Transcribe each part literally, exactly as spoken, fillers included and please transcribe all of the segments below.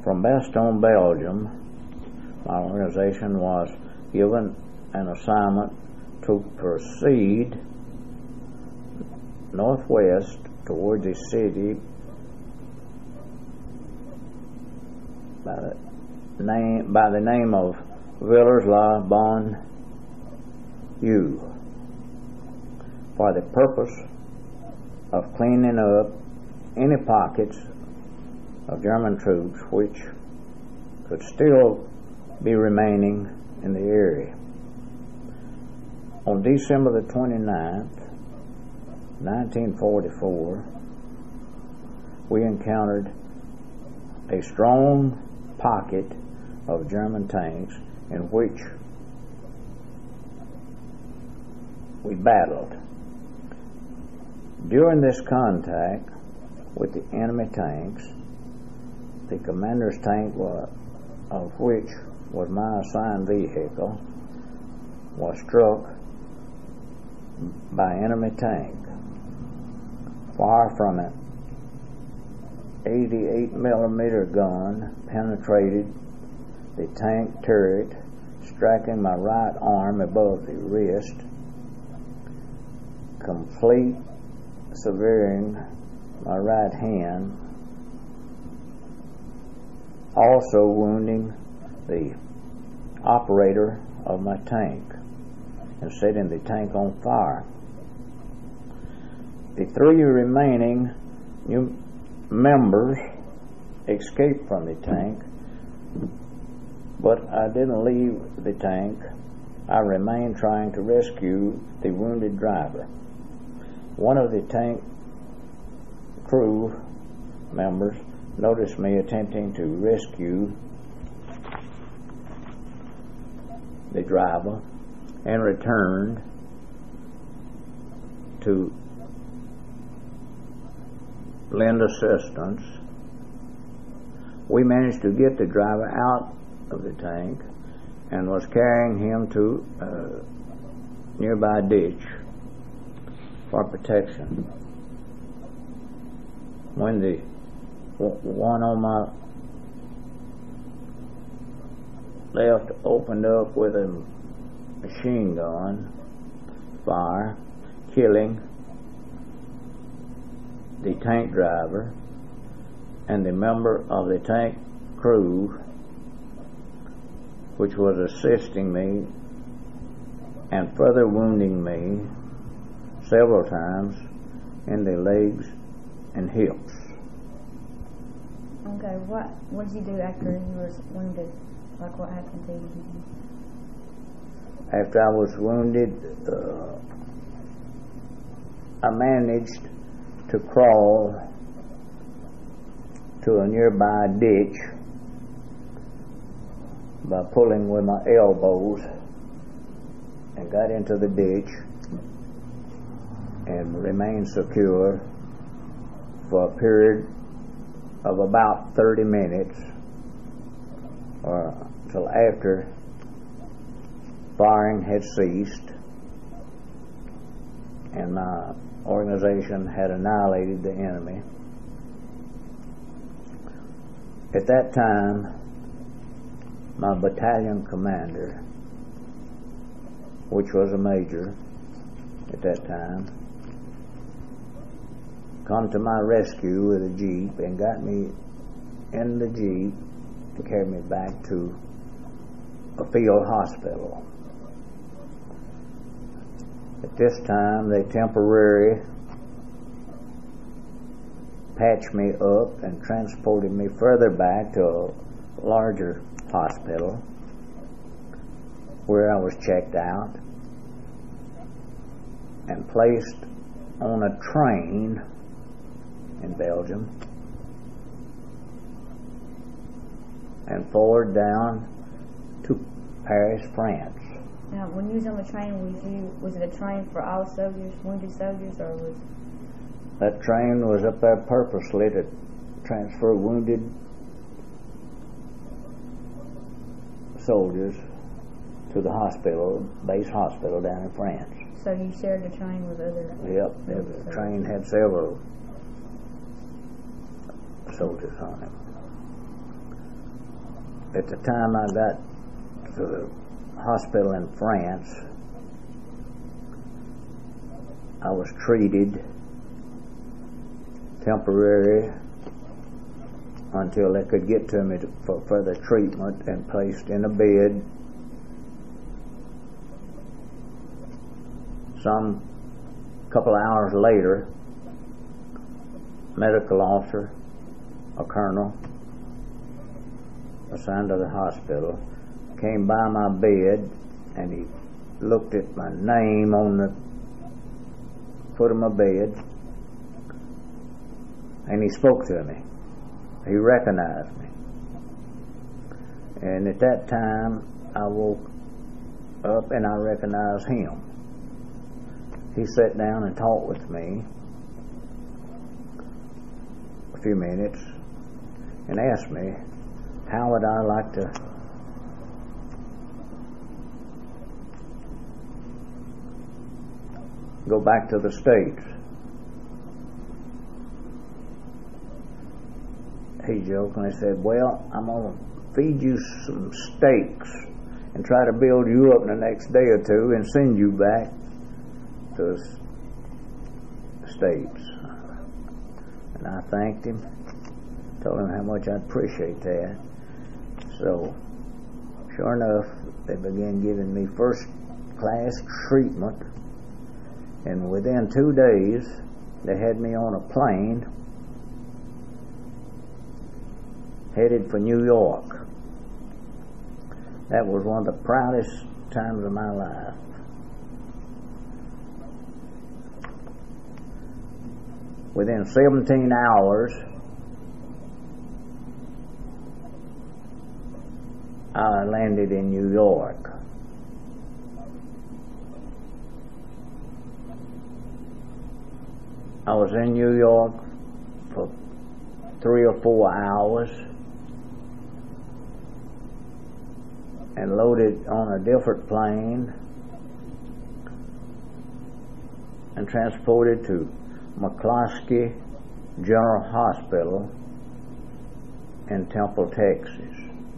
From Bastogne, Belgium, my organization was given an assignment to proceed northwest toward the city by the name, by the name of Villers-la-Bonne for the purpose of cleaning up any pockets of German troops which could still be remaining in the area. On December the twenty-ninth, nineteen forty-four, we encountered a strong pocket of German tanks in which we battled. During this contact with the enemy tanks, the commander's tank, was, of which was my assigned vehicle, was struck by enemy tank. Far from it, eighty-eight millimeter gun penetrated the tank turret, striking my right arm above the wrist, complete severing my right hand, also wounding the operator of my tank and setting the tank on fire. The three remaining new members escaped from the tank, but I didn't leave the tank. I remained trying to rescue the wounded driver. One of the tank crew members noticed me attempting to rescue the driver and returned to lend assistance. We managed to get the driver out of the tank and was carrying him to a nearby ditch for protection. When the one on my left opened up with a machine gun fire, killing the tank driver and the member of the tank crew which was assisting me, and further wounding me several times in the legs and hips. Okay, what what did you do after you were wounded? Like, what happened to you? After I was wounded, uh, I managed to crawl to a nearby ditch by pulling with my elbows, and got into the ditch and remained secure for a period of about thirty minutes, or until after firing had ceased and my organization had annihilated the enemy. At that time, my battalion commander, which was a major at that time, come to my rescue with a jeep and got me in the jeep and carried me back to a field hospital. At this time, they temporarily patched me up and transported me further back to a larger hospital where I was checked out and placed on a train in Belgium and forward down to Paris, France. Now, when you was on the train, was you was it a train for all soldiers, wounded soldiers, or was that train was up there purposely to transfer wounded soldiers to the hospital, base hospital down in France. So you shared the train with other? Yep, the train had several soldiers on it. at the time I got to the hospital in France, I was treated temporary until they could get to me to, for further treatment, and placed in a bed. Some couple of hours later, medical officer, a colonel assigned to the hospital, came by my bed and he looked at my name on the foot of my bed, and he spoke to me. He recognized me. And at that time, I woke up and I recognized him. He sat down and talked with me a few minutes and asked me how would I like to go back to the States. He jokingly said, well, I'm going to feed you some steaks and try to build you up in the next day or two and send you back to the States. And I thanked him, told him how much I'd appreciate that. So, sure enough, they began giving me first class treatment, and within two days, they had me on a plane headed for New York. That was one of the proudest times of my life. Within seventeen hours, I landed in New York. I was in New York for three or four hours and loaded on a different plane and transported to McCloskey General Hospital in Temple, Texas.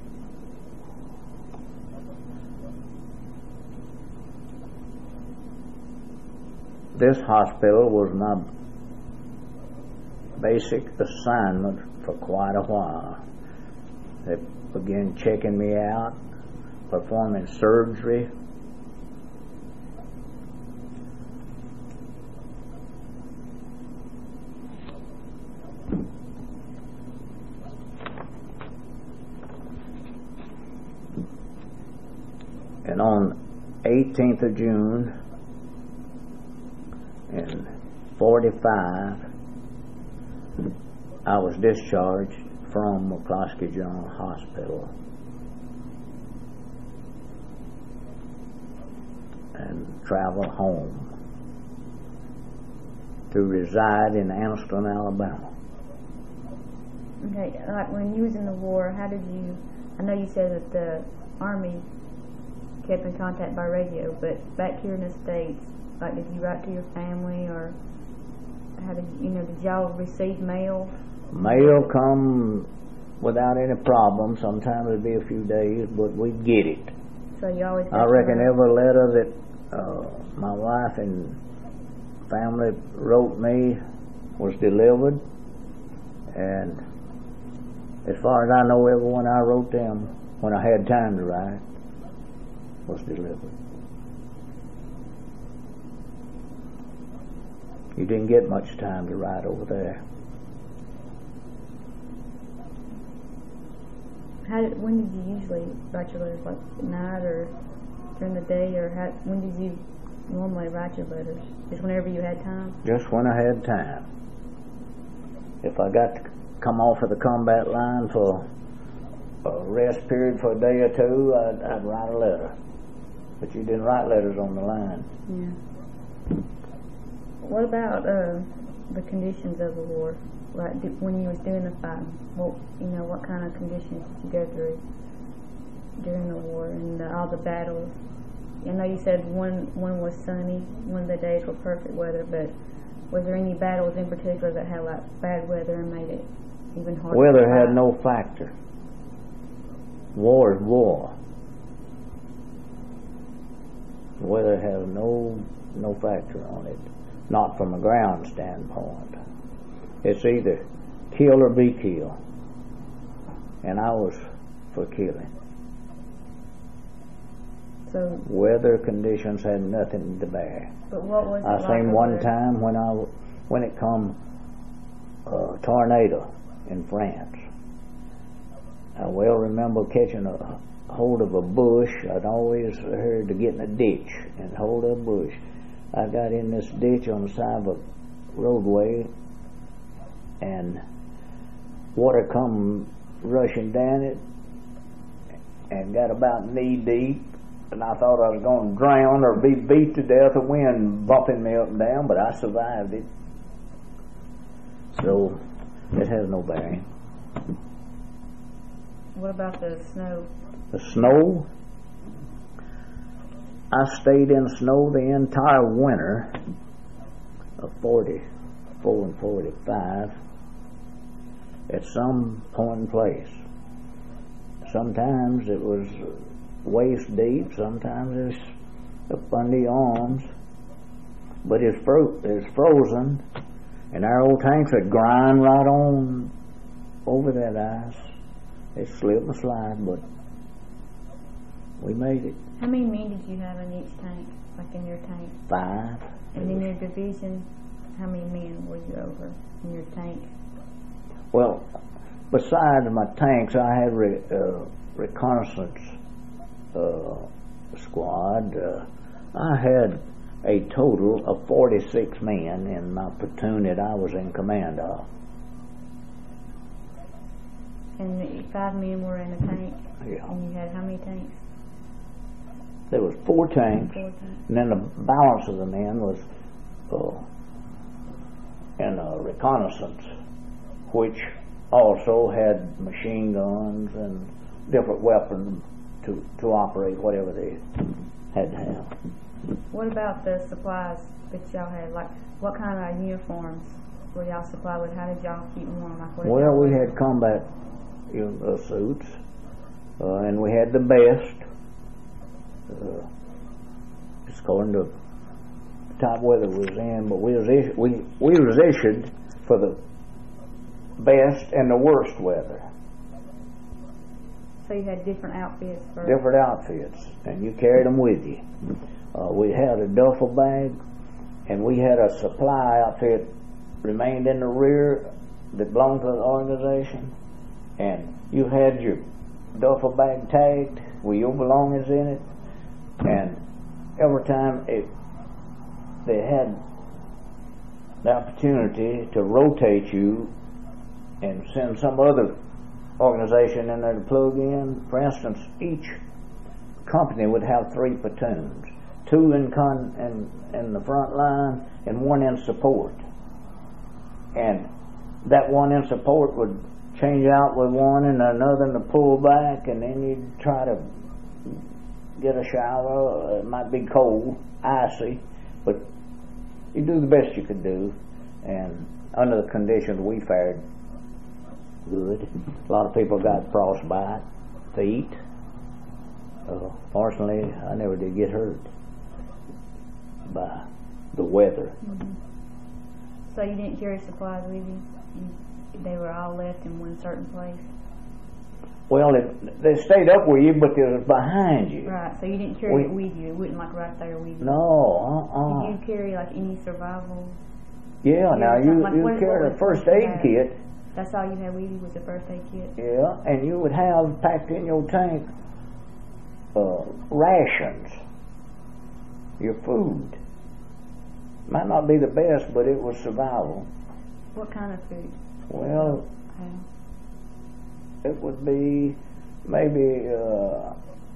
This hospital was my basic assignment for quite a while. They began checking me out, performing surgery. And on eighteenth of June in forty-five, I was discharged from McCloskey General Hospital and traveled home to reside in Anniston, Alabama. Okay, like when you was in the war, how did you, I know you said that the Army kept in contact by radio, but back here in the States, like did you write to your family, or how did you, you know, did y'all receive mail? Mail come without any problem. Sometimes it'd be a few days, but we'd get it. So you always got I reckon your every letter that uh, my wife and family wrote me was delivered, and as far as I know, every one I wrote them when I had time to write was delivered. You didn't get much time to write over there. How did, when did you usually write your letters? Like at night or during the day, or how, when did you normally write your letters? Just whenever you had time? Just when I had time. If I got to come off of the combat line for a rest period for a day or two, I'd, I'd write a letter. But you didn't write letters on the line. Yeah. What about uh, the conditions of the war? Like did, when you was doing the fighting, what you know, what kind of conditions did you go through during the war and the, all the battles? I know you said one one was sunny, one of the days were perfect weather, but was there any battles in particular that had like bad weather and made it even harder? Weather had no factor. war is war. The weather has no no factor on it, not from a ground standpoint. It's either kill or be killed, and I was for killing. So weather conditions had nothing to bear. But what was it I like seen one over- time when I when it come a tornado in France. I well remember catching a hold of a bush. I'd always heard to get in a ditch and hold of a bush. I got in this ditch on the side of a roadway, and water come rushing down it and got about knee deep, and I thought I was going to drown or be beat to death, the wind bumping me up and down, but I survived it. So it has no bearing. What about the snow? The snow, I stayed in snow the entire winter of forty-four and forty-five at some point in place. Sometimes it was waist deep, sometimes it's up under your arms, but it's, fro- it's frozen, and our old tanks would grind right on over that ice. They slip and slide, but we made it. How many men did you have in each tank, like in your tank? Five. And in your division, how many men were you over in your tank? Well, besides my tanks, I had re, uh, reconnaissance uh, squad. Uh, I had a total of forty-six men in my platoon that I was in command of. And the five men were in a tank? Yeah. And you had how many tanks? There was four tanks, Four tanks. and then the balance of the men was uh, in a reconnaissance, which also had machine guns and different weapons to, to operate whatever they had to have. What about the supplies that y'all had? Like, what kind of uniforms were y'all supplied with? How did y'all keep warm? Like, what did Well, y'all we wear? had combat you know, uh, suits, uh, and we had the best. Uh, it's according to the type of weather we was in, but we was issued, we we was issued for the best and the worst weather. So you had different outfits for Different outfits, and you carried them with you. Uh, we had a duffel bag, and we had a supply outfit remained in the rear that belonged to the organization, and you had your duffel bag tagged with your belongings in it, and every time it, they had the opportunity to rotate you and send some other organization in there to plug in. For instance, each company would have three platoons, two in con in, in the front line and one in support. And that one in support would change out with one and another to pull back, and then you'd try to get a shower. It might be cold, icy, but you do the best you could do, and under the conditions we fared good. A lot of people got frostbite, feet. Uh, fortunately, I never did get hurt by the weather. Mm-hmm. So you didn't carry supplies with you? you? They were all left in one certain place? Well, it, they stayed up with you, but they was behind you. Right, so you didn't carry We, it with you. It wasn't like right there with you. No, uh-uh. Did you carry like any survival? Yeah, now you, Like you what- carried what a was- first what you aid had? kit. That's all you had with you was a first aid kit? Yeah, and you would have packed in your tank uh, rations, your food. Might not be the best, but it was survival. What kind of food? Well, Okay. it would be maybe uh,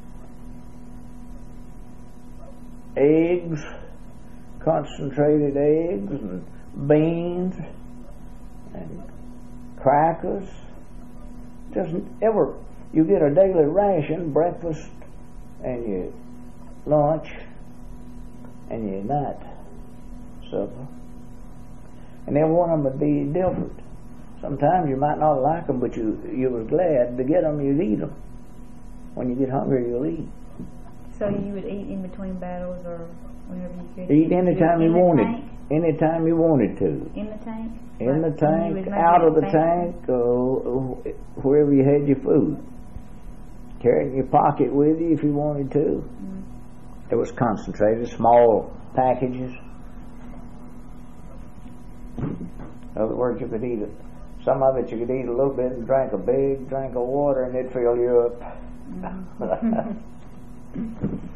eggs, concentrated eggs, and beans, and crackers. Just ever, you get a daily ration, breakfast, and your lunch, and your night supper. And every one of them would be different. Sometimes you might not like them, but you you was glad to get them, you'd eat them. When you get hungry, you'll eat. So you would eat in between battles or whenever you could? Eat anytime you in the wanted. tank? Anytime you wanted to. In the tank? In Like the when you was tank, making out of the it tank, uh, wherever you had your food. Carry it in your pocket with you if you wanted to. Mm-hmm. It was concentrated, small packages. In other words, you could eat it. Some of it you could eat a little bit and drink a big drink of water and it'd fill you up. Mm-hmm.